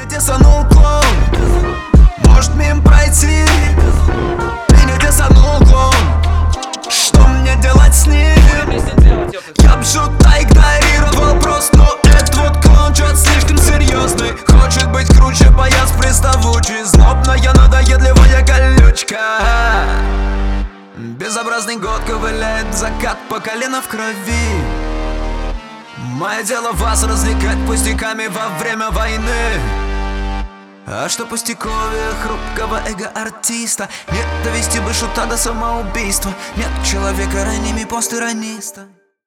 тесанул клоун, может мимо пройти. Меня тесанул клоун, что мне делать с ним? Я б шута игнорировал просто, но этот вот клоун чё-то слишком серьезный. Хочет быть круче, боец приставучий, злобная, надоедливая колючка. Безобразный год ковыляет в закат по колено в крови. Мое дело вас развлекать пустяками во время войны. А что пустяковее хрупкого эго-артиста? Нет, довести бы шута до самоубийства. Нет человека ранними постирониста.